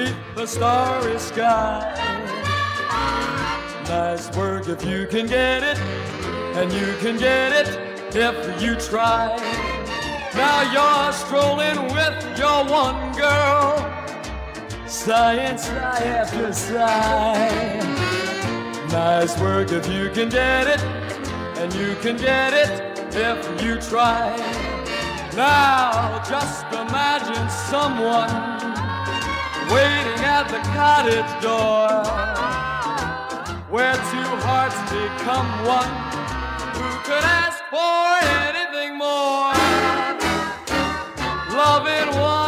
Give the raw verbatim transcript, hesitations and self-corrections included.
beneath the starry sky. Nice work if you can get it, and you can get it if you try. Now you're strolling with your one girl, sighing sigh after sigh. Nice work if you can get it, and you can get it if you try. Now just imagine someone waiting at the cottage door, where two hearts become one. Who could ask for anything more? Loving one